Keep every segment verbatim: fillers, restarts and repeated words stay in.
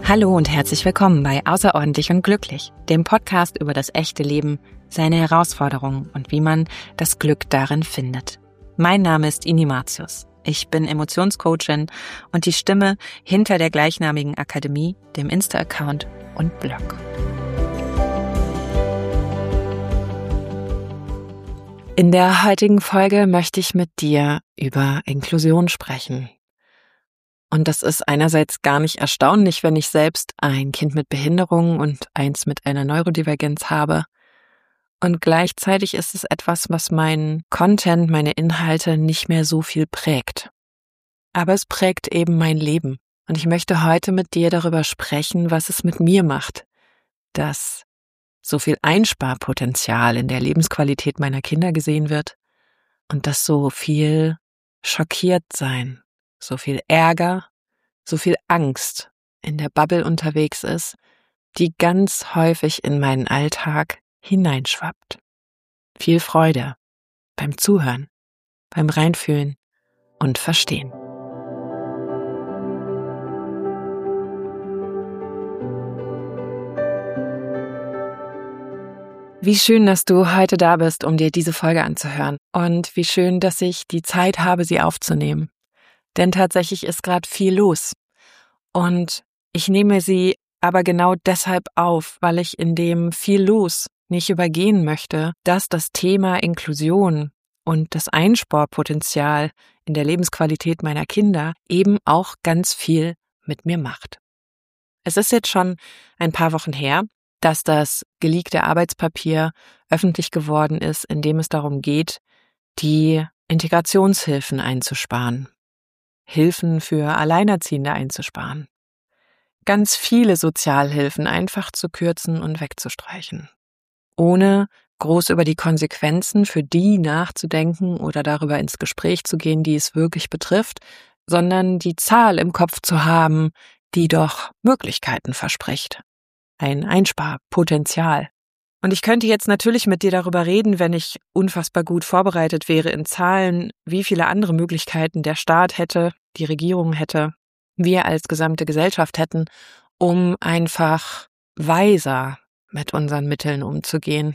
Hallo und herzlich willkommen bei Außerordentlich und Glücklich, dem Podcast über das echte Leben, seine Herausforderungen und wie man das Glück darin findet. Mein Name ist Ini Martius. Ich bin Emotionscoachin und die Stimme hinter der gleichnamigen Akademie, dem Insta-Account und Blog. In der heutigen Folge möchte ich mit dir über Inklusion sprechen. Und das ist einerseits gar nicht erstaunlich, wenn ich selbst ein Kind mit Behinderung und eins mit einer Neurodivergenz habe. Und gleichzeitig ist es etwas, was meinen Content, meine Inhalte nicht mehr so viel prägt. Aber es prägt eben mein Leben. Und ich möchte heute mit dir darüber sprechen, was es mit mir macht, dass so viel Einsparpotenzial in der Lebensqualität meiner Kinder gesehen wird und dass so viel schockiert sein, so viel Ärger, so viel Angst in der Bubble unterwegs ist, die ganz häufig in meinen Alltag hineinschwappt. Viel Freude beim Zuhören, beim Reinfühlen und Verstehen. Wie schön, dass du heute da bist, um dir diese Folge anzuhören. Und wie schön, dass ich die Zeit habe, sie aufzunehmen. Denn tatsächlich ist gerade viel los. Und ich nehme sie aber genau deshalb auf, weil ich in dem viel los nicht übergehen möchte, dass das Thema Inklusion und das Einsparpotenzial in der Lebensqualität meiner Kinder eben auch ganz viel mit mir macht. Es ist jetzt schon ein paar Wochen her, dass das geleakte Arbeitspapier öffentlich geworden ist, in dem es darum geht, die Integrationshilfen einzusparen. Hilfen für Alleinerziehende einzusparen. Ganz viele Sozialhilfen einfach zu kürzen und wegzustreichen. Ohne groß über die Konsequenzen für die nachzudenken oder darüber ins Gespräch zu gehen, die es wirklich betrifft, sondern die Zahl im Kopf zu haben, die doch Möglichkeiten verspricht. Ein Einsparpotenzial. Und ich könnte jetzt natürlich mit dir darüber reden, wenn ich unfassbar gut vorbereitet wäre in Zahlen, wie viele andere Möglichkeiten der Staat hätte, die Regierung hätte, wir als gesamte Gesellschaft hätten, um einfach weiser mit unseren Mitteln umzugehen.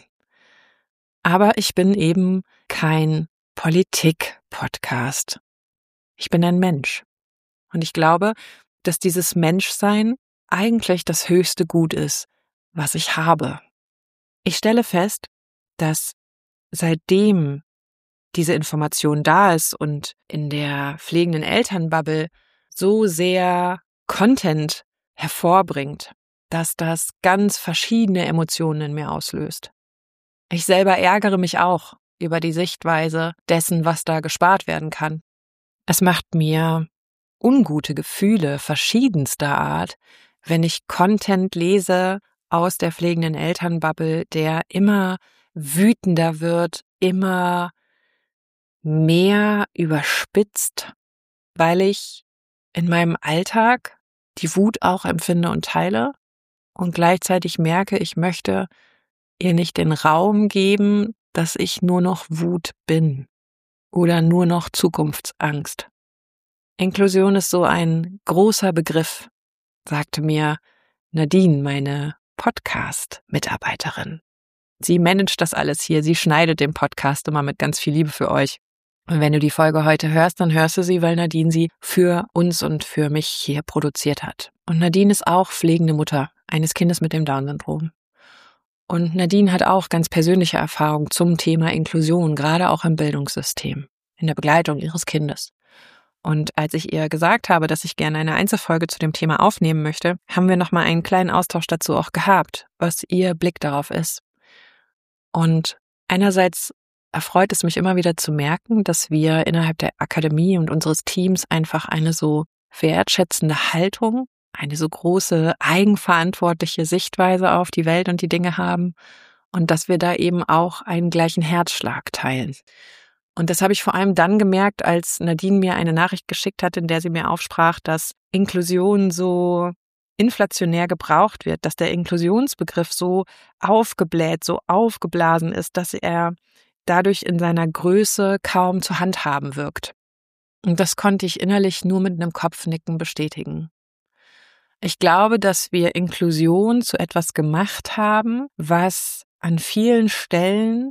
Aber ich bin eben kein Politik-Podcast. Ich bin ein Mensch. Und ich glaube, dass dieses Menschsein eigentlich das höchste Gut ist, was ich habe. Ich stelle fest, dass seitdem diese Information da ist und in der pflegenden Elternbubble so sehr Content hervorbringt, dass das ganz verschiedene Emotionen in mir auslöst. Ich selber ärgere mich auch über die Sichtweise dessen, was da gespart werden kann. Es macht mir ungute Gefühle verschiedenster Art, wenn ich Content lese aus der pflegenden Elternbubble, der immer wütender wird, immer mehr überspitzt, weil ich in meinem Alltag die Wut auch empfinde und teile und gleichzeitig merke, ich möchte ihr nicht den Raum geben, dass ich nur noch Wut bin oder nur noch Zukunftsangst. Inklusion ist so ein großer Begriff, sagte mir Nadine, meine Podcast-Mitarbeiterin. Sie managt das alles hier, sie schneidet den Podcast immer mit ganz viel Liebe für euch. Und wenn du die Folge heute hörst, dann hörst du sie, weil Nadine sie für uns und für mich hier produziert hat. Und Nadine ist auch pflegende Mutter eines Kindes mit dem Down-Syndrom. Und Nadine hat auch ganz persönliche Erfahrungen zum Thema Inklusion, gerade auch im Bildungssystem, in der Begleitung ihres Kindes. Und als ich ihr gesagt habe, dass ich gerne eine Einzelfolge zu dem Thema aufnehmen möchte, haben wir nochmal einen kleinen Austausch dazu auch gehabt, was ihr Blick darauf ist. Und einerseits erfreut es mich immer wieder zu merken, dass wir innerhalb der Akademie und unseres Teams einfach eine so wertschätzende Haltung, eine so große eigenverantwortliche Sichtweise auf die Welt und die Dinge haben und dass wir da eben auch einen gleichen Herzschlag teilen. Und das habe ich vor allem dann gemerkt, als Nadine mir eine Nachricht geschickt hat, in der sie mir aufsprach, dass Inklusion so inflationär gebraucht wird, dass der Inklusionsbegriff so aufgebläht, so aufgeblasen ist, dass er dadurch in seiner Größe kaum zu handhaben wirkt. Und das konnte ich innerlich nur mit einem Kopfnicken bestätigen. Ich glaube, dass wir Inklusion zu etwas gemacht haben, was an vielen Stellen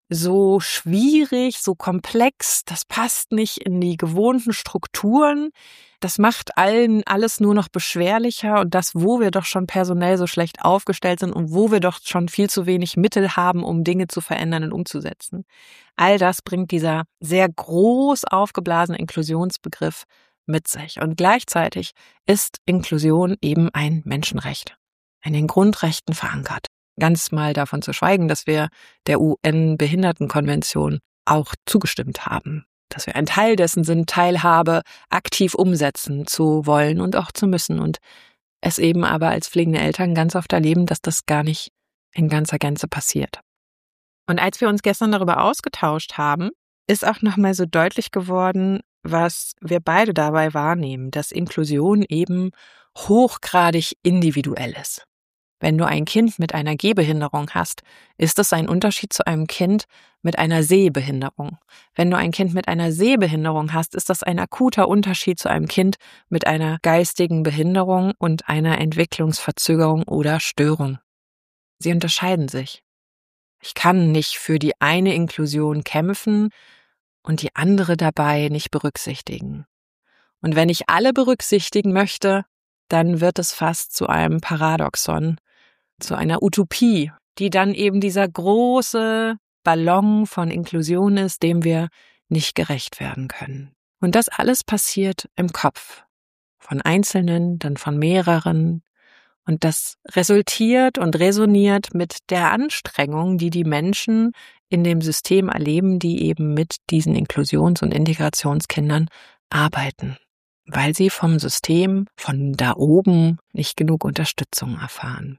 so schwierig, so komplex, das passt nicht in die gewohnten Strukturen, das macht allen alles nur noch beschwerlicher und das, wo wir doch schon personell so schlecht aufgestellt sind und wo wir doch schon viel zu wenig Mittel haben, um Dinge zu verändern und umzusetzen. All das bringt dieser sehr groß aufgeblasene Inklusionsbegriff mit sich. Und gleichzeitig ist Inklusion eben ein Menschenrecht, in den Grundrechten verankert. Ganz mal davon zu schweigen, dass wir der U N-Behindertenkonvention auch zugestimmt haben, dass wir ein Teil dessen sind, Teilhabe aktiv umsetzen zu wollen und auch zu müssen und es eben aber als pflegende Eltern ganz oft erleben, dass das gar nicht in ganzer Gänze passiert. Und als wir uns gestern darüber ausgetauscht haben, ist auch nochmal so deutlich geworden, was wir beide dabei wahrnehmen, dass Inklusion eben hochgradig individuell ist. Wenn du ein Kind mit einer Gehbehinderung hast, ist es ein Unterschied zu einem Kind mit einer Sehbehinderung. Wenn du ein Kind mit einer Sehbehinderung hast, ist das ein akuter Unterschied zu einem Kind mit einer geistigen Behinderung und einer Entwicklungsverzögerung oder Störung. Sie unterscheiden sich. Ich kann nicht für die eine Inklusion kämpfen und die andere dabei nicht berücksichtigen. Und wenn ich alle berücksichtigen möchte, dann wird es fast zu einem Paradoxon, zu einer Utopie, die dann eben dieser große Ballon von Inklusion ist, dem wir nicht gerecht werden können. Und das alles passiert im Kopf, von Einzelnen, dann von mehreren. Und das resultiert und resoniert mit der Anstrengung, die die Menschen in dem System erleben, die eben mit diesen Inklusions- und Integrationskindern arbeiten, weil sie vom System, von da oben nicht genug Unterstützung erfahren.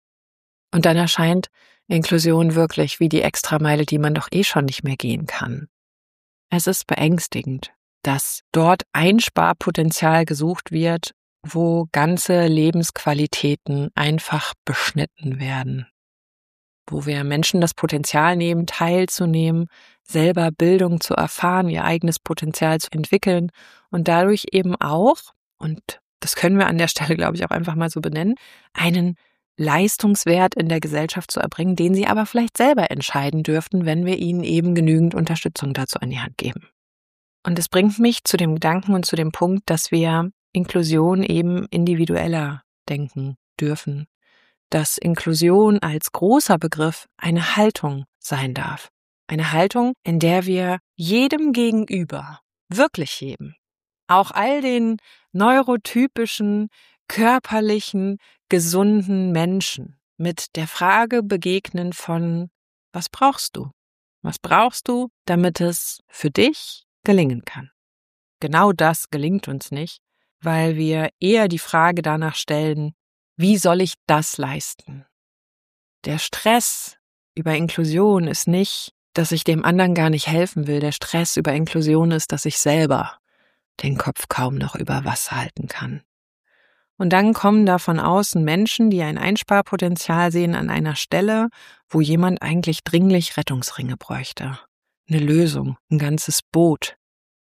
Und dann erscheint Inklusion wirklich wie die Extrameile, die man doch eh schon nicht mehr gehen kann. Es ist beängstigend, dass dort Einsparpotenzial gesucht wird, wo ganze Lebensqualitäten einfach beschnitten werden, wo wir Menschen das Potenzial nehmen, teilzunehmen, selber Bildung zu erfahren, ihr eigenes Potenzial zu entwickeln und dadurch eben auch, und das können wir an der Stelle, glaube ich, auch einfach mal so benennen, einen Leistungswert in der Gesellschaft zu erbringen, den sie aber vielleicht selber entscheiden dürften, wenn wir ihnen eben genügend Unterstützung dazu an die Hand geben. Und es bringt mich zu dem Gedanken und zu dem Punkt, dass wir Inklusion eben individueller denken dürfen, dass Inklusion als großer Begriff eine Haltung sein darf. Eine Haltung, in der wir jedem gegenüber, wirklich jedem, auch all den neurotypischen, körperlichen, gesunden Menschen mit der Frage begegnen von, was brauchst du? Was brauchst du, damit es für dich gelingen kann? Genau das gelingt uns nicht, weil wir eher die Frage danach stellen, wie soll ich das leisten? Der Stress über Inklusion ist nicht, dass ich dem anderen gar nicht helfen will. Der Stress über Inklusion ist, dass ich selber den Kopf kaum noch über Wasser halten kann. Und dann kommen da von außen Menschen, die ein Einsparpotenzial sehen an einer Stelle, wo jemand eigentlich dringlich Rettungsringe bräuchte. Eine Lösung, ein ganzes Boot.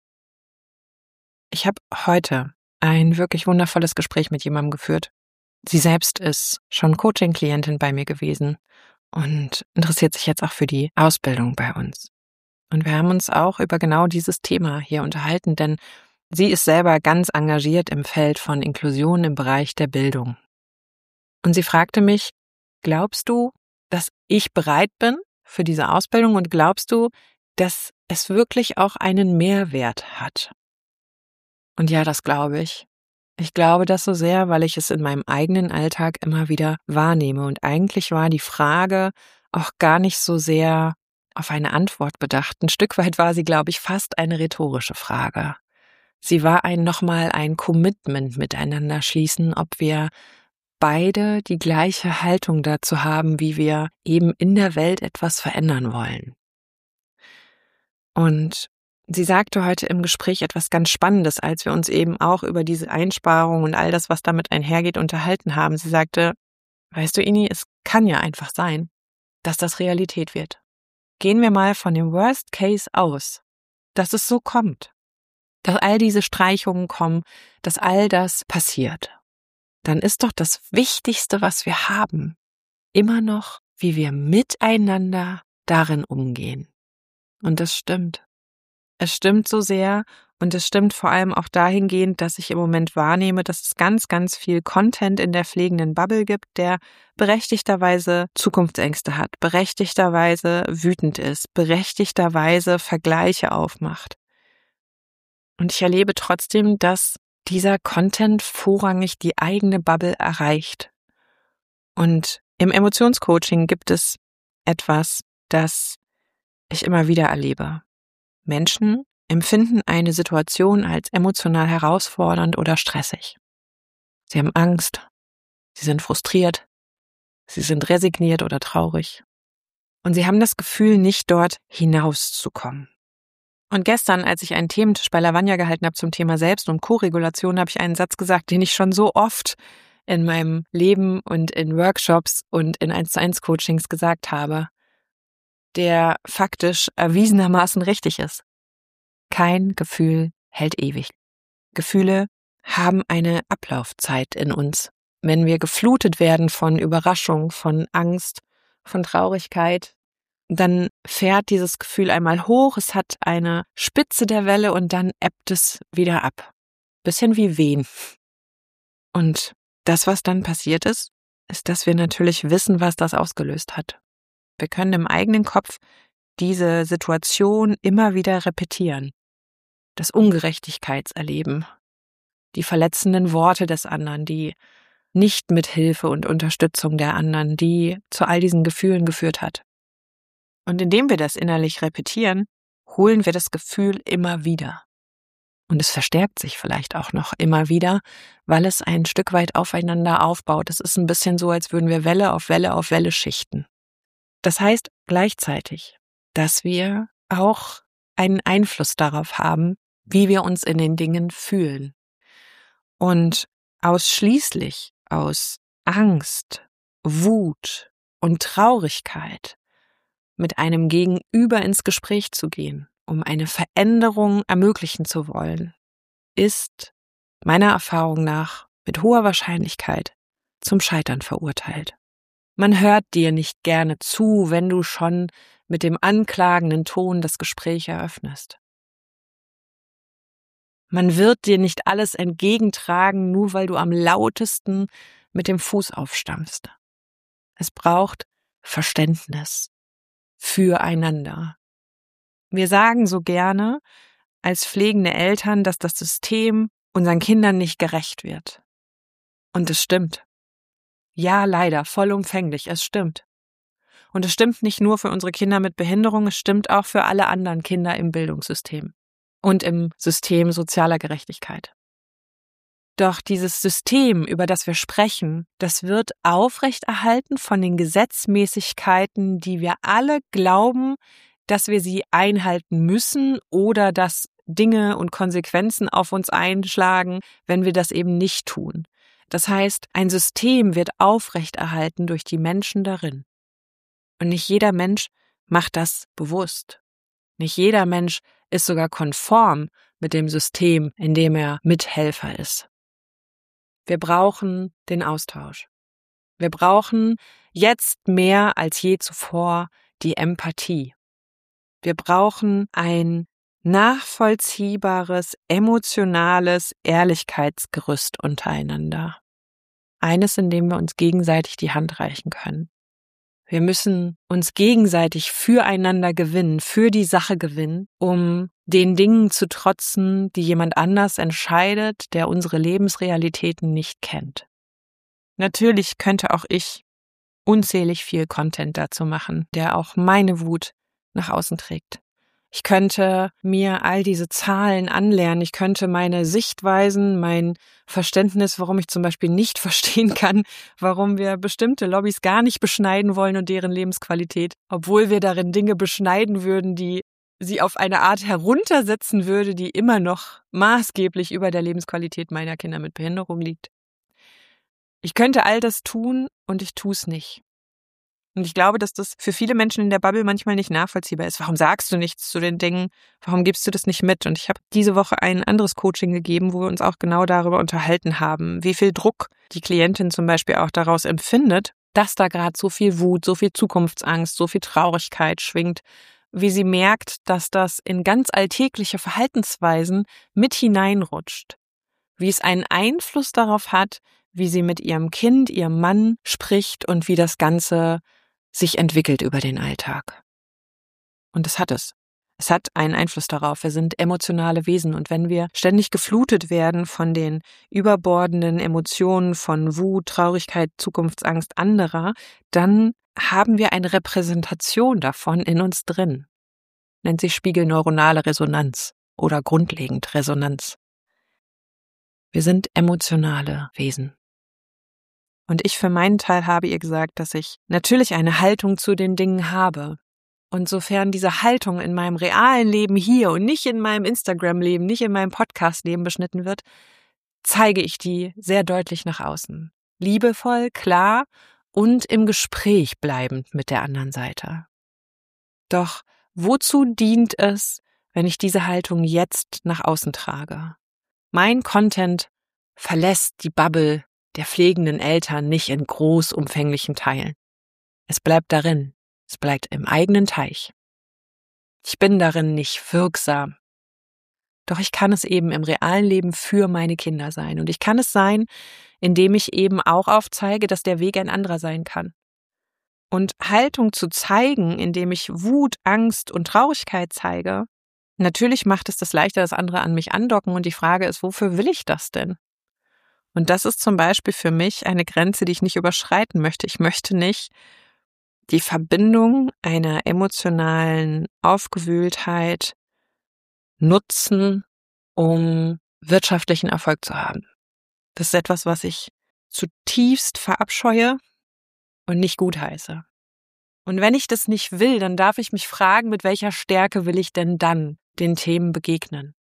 Ich habe heute ein wirklich wundervolles Gespräch mit jemandem geführt. Sie selbst ist schon Coaching-Klientin bei mir gewesen und interessiert sich jetzt auch für die Ausbildung bei uns. Und wir haben uns auch über genau dieses Thema hier unterhalten, denn sie ist selber ganz engagiert im Feld von Inklusion im Bereich der Bildung. Und sie fragte mich, glaubst du, dass ich bereit bin für diese Ausbildung und glaubst du, dass es wirklich auch einen Mehrwert hat? Und ja, das glaube ich. Ich glaube das so sehr, weil ich es in meinem eigenen Alltag immer wieder wahrnehme. Und eigentlich war die Frage auch gar nicht so sehr auf eine Antwort bedacht. Ein Stück weit war sie, glaube ich, fast eine rhetorische Frage. Sie war ein nochmal ein Commitment miteinander schließen, ob wir beide die gleiche Haltung dazu haben, wie wir eben in der Welt etwas verändern wollen. Und sie sagte heute im Gespräch etwas ganz Spannendes, als wir uns eben auch über diese Einsparung und all das, was damit einhergeht, unterhalten haben. Sie sagte, weißt du, Ini, es kann ja einfach sein, dass das Realität wird. Gehen wir mal von dem Worst Case aus, dass es so kommt. Dass all diese Streichungen kommen, dass all das passiert. dann ist doch das Wichtigste, was wir haben, immer noch, wie wir miteinander darin umgehen. Und das stimmt. Es stimmt so sehr und es stimmt vor allem auch dahingehend, dass ich im Moment wahrnehme, dass es ganz, ganz viel Content in der pflegenden Bubble gibt, der berechtigterweise Zukunftsängste hat, berechtigterweise wütend ist, berechtigterweise Vergleiche aufmacht. Und ich erlebe trotzdem, dass dieser Content vorrangig die eigene Bubble erreicht. Und im Emotionscoaching gibt es etwas, das ich immer wieder erlebe. Menschen empfinden eine Situation als emotional herausfordernd oder stressig. Sie haben Angst, sie sind frustriert, sie sind resigniert oder traurig. Und sie haben das Gefühl, nicht dort hinauszukommen. Und gestern, als ich einen Thementisch bei Lavanya gehalten habe zum Thema Selbst- und Koregulation, habe ich einen Satz gesagt, den ich schon so oft in meinem Leben und in Workshops und in eins zu eins Coachings gesagt habe, der faktisch erwiesenermaßen richtig ist. Kein Gefühl hält ewig. Gefühle haben eine Ablaufzeit in uns. Wenn wir geflutet werden von Überraschung, von Angst, von Traurigkeit, dann fährt dieses Gefühl einmal hoch, es hat eine Spitze der Welle und dann ebbt es wieder ab. Bisschen wie Wehen. Und das, was dann passiert ist, ist, dass wir natürlich wissen, was das ausgelöst hat. Wir können im eigenen Kopf diese Situation immer wieder repetieren. Das Ungerechtigkeitserleben, die verletzenden Worte des anderen, die Nicht-Mithilfe und Unterstützung der anderen, die zu all diesen Gefühlen geführt hat. Und indem wir das innerlich repetieren, holen wir das Gefühl immer wieder. Und es verstärkt sich vielleicht auch noch immer wieder, weil es ein Stück weit aufeinander aufbaut. Es ist ein bisschen so, als würden wir Welle auf Welle auf Welle schichten. Das heißt gleichzeitig, dass wir auch einen Einfluss darauf haben, wie wir uns in den Dingen fühlen. Und ausschließlich aus Angst, Wut und Traurigkeit mit einem Gegenüber ins Gespräch zu gehen, um eine Veränderung ermöglichen zu wollen, ist meiner Erfahrung nach mit hoher Wahrscheinlichkeit zum Scheitern verurteilt. Man hört dir nicht gerne zu, wenn du schon mit dem anklagenden Ton das Gespräch eröffnest. Man wird dir nicht alles entgegentragen, nur weil du am lautesten mit dem Fuß aufstampfst. Es braucht Verständnis füreinander. Wir sagen so gerne als pflegende Eltern, dass das System unseren Kindern nicht gerecht wird. Und es stimmt. Ja, leider, vollumfänglich, es stimmt. Und es stimmt nicht nur für unsere Kinder mit Behinderung, es stimmt auch für alle anderen Kinder im Bildungssystem und im System sozialer Gerechtigkeit. Doch dieses System, über das wir sprechen, das wird aufrechterhalten von den Gesetzmäßigkeiten, die wir alle glauben, dass wir sie einhalten müssen oder dass Dinge und Konsequenzen auf uns einschlagen, wenn wir das eben nicht tun. Das heißt, ein System wird aufrechterhalten durch die Menschen darin. Und nicht jeder Mensch macht das bewusst. Nicht jeder Mensch ist sogar konform mit dem System, in dem er Mithelfer ist. Wir brauchen den Austausch. Wir brauchen jetzt mehr als je zuvor die Empathie. Wir brauchen ein nachvollziehbares, emotionales Ehrlichkeitsgerüst untereinander. Eines, in dem wir uns gegenseitig die Hand reichen können. Wir müssen uns gegenseitig füreinander gewinnen, für die Sache gewinnen, um den Dingen zu trotzen, die jemand anders entscheidet, der unsere Lebensrealitäten nicht kennt. Natürlich könnte auch ich unzählig viel Content dazu machen, der auch meine Wut nach außen trägt. Ich könnte mir all diese Zahlen anlernen, ich könnte meine Sichtweisen, mein Verständnis, warum ich zum Beispiel nicht verstehen kann, warum wir bestimmte Lobbys gar nicht beschneiden wollen und deren Lebensqualität, obwohl wir darin Dinge beschneiden würden, die sie auf eine Art heruntersetzen würde, die immer noch maßgeblich über der Lebensqualität meiner Kinder mit Behinderung liegt. Ich könnte all das tun und ich tue es nicht. Und ich glaube, dass das für viele Menschen in der Bubble manchmal nicht nachvollziehbar ist. Warum sagst du nichts zu den Dingen? Warum gibst du das nicht mit? Und ich habe diese Woche ein anderes Coaching gegeben, wo wir uns auch genau darüber unterhalten haben, wie viel Druck die Klientin zum Beispiel auch daraus empfindet, dass da gerade so viel Wut, so viel Zukunftsangst, so viel Traurigkeit schwingt, wie sie merkt, dass das in ganz alltägliche Verhaltensweisen mit hineinrutscht, wie es einen Einfluss darauf hat, wie sie mit ihrem Kind, ihrem Mann spricht und wie das Ganze sich entwickelt über den Alltag. Und es hat es. Es hat einen Einfluss darauf. Wir sind emotionale Wesen und wenn wir ständig geflutet werden von den überbordenden Emotionen von Wut, Traurigkeit, Zukunftsangst anderer, dann haben wir eine Repräsentation davon in uns drin. Nennt sich spiegelneuronale Resonanz oder grundlegend Resonanz. Wir sind emotionale Wesen. Und ich für meinen Teil habe ihr gesagt, dass ich natürlich eine Haltung zu den Dingen habe. Und sofern diese Haltung in meinem realen Leben hier und nicht in meinem Instagram-Leben, nicht in meinem Podcast-Leben beschnitten wird, zeige ich die sehr deutlich nach außen. Liebevoll, klar und im Gespräch bleibend mit der anderen Seite. Doch wozu dient es, wenn ich diese Haltung jetzt nach außen trage? Mein Content verlässt die Bubble der pflegenden Eltern nicht in großumfänglichen Teilen. Es bleibt darin, es bleibt im eigenen Teich. Ich bin darin nicht wirksam. Doch ich kann es eben im realen Leben für meine Kinder sein. Und ich kann es sein, indem ich eben auch aufzeige, dass der Weg ein anderer sein kann. Und Haltung zu zeigen, indem ich Wut, Angst und Traurigkeit zeige, natürlich macht es das leichter, dass andere an mich andocken. Und die Frage ist, wofür will ich das denn? Und das ist zum Beispiel für mich eine Grenze, die ich nicht überschreiten möchte. Ich möchte nicht die Verbindung einer emotionalen Aufgewühltheit nutzen, um wirtschaftlichen Erfolg zu haben. Das ist etwas, was ich zutiefst verabscheue und nicht gutheiße. Und wenn ich das nicht will, dann darf ich mich fragen, mit welcher Stärke will ich denn dann den Themen begegnen?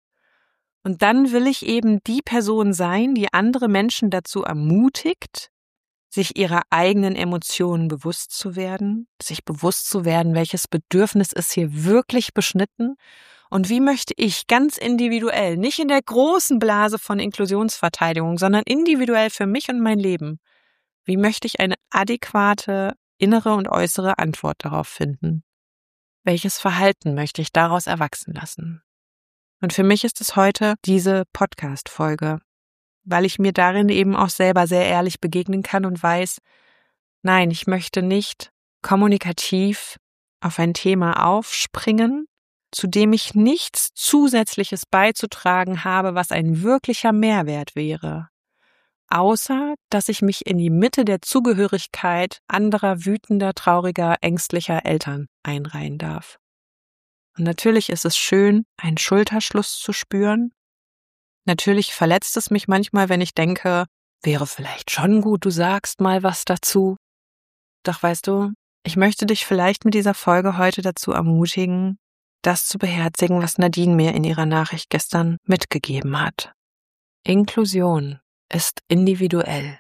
Und dann will ich eben die Person sein, die andere Menschen dazu ermutigt, sich ihrer eigenen Emotionen bewusst zu werden, sich bewusst zu werden, welches Bedürfnis ist hier wirklich beschnitten und wie möchte ich ganz individuell, nicht in der großen Blase von Inklusionsverteidigung, sondern individuell für mich und mein Leben, wie möchte ich eine adäquate innere und äußere Antwort darauf finden? Welches Verhalten möchte ich daraus erwachsen lassen? Und für mich ist es heute diese Podcast-Folge, weil ich mir darin eben auch selber sehr ehrlich begegnen kann und weiß, nein, ich möchte nicht kommunikativ auf ein Thema aufspringen, zu dem ich nichts Zusätzliches beizutragen habe, was ein wirklicher Mehrwert wäre, außer dass ich mich in die Mitte der Zugehörigkeit anderer wütender, trauriger, ängstlicher Eltern einreihen darf. Und natürlich ist es schön, einen Schulterschluss zu spüren. Natürlich verletzt es mich manchmal, wenn ich denke, wäre vielleicht schon gut, du sagst mal was dazu. Doch weißt du, ich möchte dich vielleicht mit dieser Folge heute dazu ermutigen, das zu beherzigen, was Nadine mir in ihrer Nachricht gestern mitgegeben hat. Inklusion ist individuell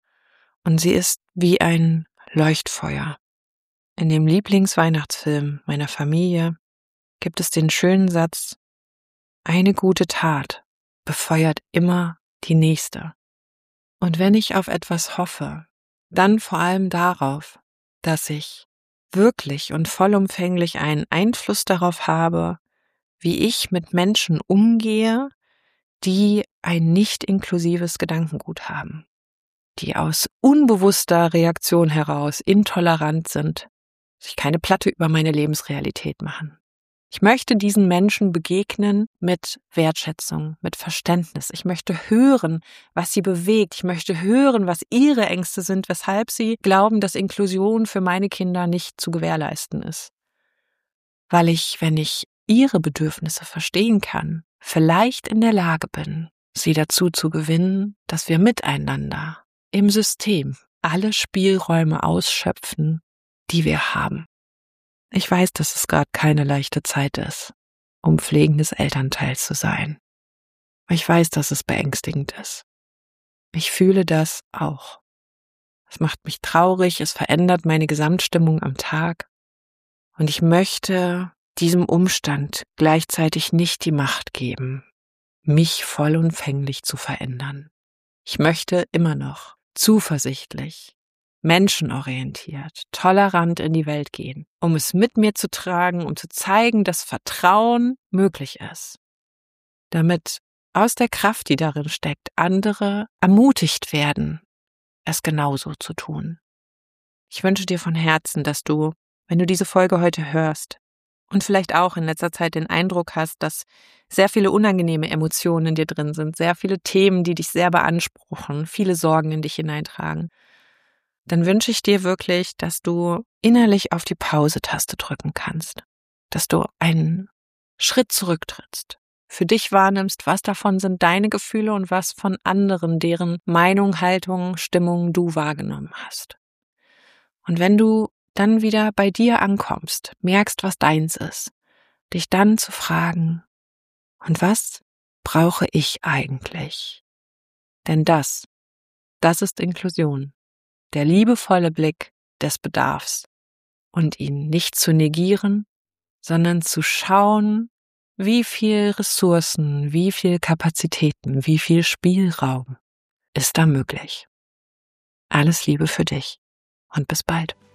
und sie ist wie ein Leuchtfeuer. In dem Lieblingsweihnachtsfilm meiner Familie gibt es den schönen Satz, eine gute Tat befeuert immer die nächste. Und wenn ich auf etwas hoffe, dann vor allem darauf, dass ich wirklich und vollumfänglich einen Einfluss darauf habe, wie ich mit Menschen umgehe, die ein nicht inklusives Gedankengut haben, die aus unbewusster Reaktion heraus intolerant sind, sich keine Platte über meine Lebensrealität machen. Ich möchte diesen Menschen begegnen mit Wertschätzung, mit Verständnis. Ich möchte hören, was sie bewegt. Ich möchte hören, was ihre Ängste sind, weshalb sie glauben, dass Inklusion für meine Kinder nicht zu gewährleisten ist. Weil ich, wenn ich ihre Bedürfnisse verstehen kann, vielleicht in der Lage bin, sie dazu zu gewinnen, dass wir miteinander im System alle Spielräume ausschöpfen, die wir haben. Ich weiß, dass es gerade keine leichte Zeit ist, um pflegendes Elternteil zu sein. Ich weiß, dass es beängstigend ist. Ich fühle das auch. Es macht mich traurig, es verändert meine Gesamtstimmung am Tag. Und ich möchte diesem Umstand gleichzeitig nicht die Macht geben, mich vollumfänglich zu verändern. Ich möchte immer noch zuversichtlich, menschenorientiert, tolerant in die Welt gehen, um es mit mir zu tragen, um zu zeigen, dass Vertrauen möglich ist. Damit aus der Kraft, die darin steckt, andere ermutigt werden, es genauso zu tun. Ich wünsche dir von Herzen, dass du, wenn du diese Folge heute hörst und vielleicht auch in letzter Zeit den Eindruck hast, dass sehr viele unangenehme Emotionen in dir drin sind, sehr viele Themen, die dich sehr beanspruchen, viele Sorgen in dich hineintragen, dann wünsche ich dir wirklich, dass du innerlich auf die Pause-Taste drücken kannst, dass du einen Schritt zurücktrittst, für dich wahrnimmst, was davon sind deine Gefühle und was von anderen, deren Meinung, Haltung, Stimmung du wahrgenommen hast. Und wenn du dann wieder bei dir ankommst, merkst, was deins ist, dich dann zu fragen, und was brauche ich eigentlich? Denn das, das ist Inklusion, der liebevolle Blick des Bedarfs und ihn nicht zu negieren, sondern zu schauen, wie viel Ressourcen, wie viel Kapazitäten, wie viel Spielraum ist da möglich. Alles Liebe für dich und bis bald.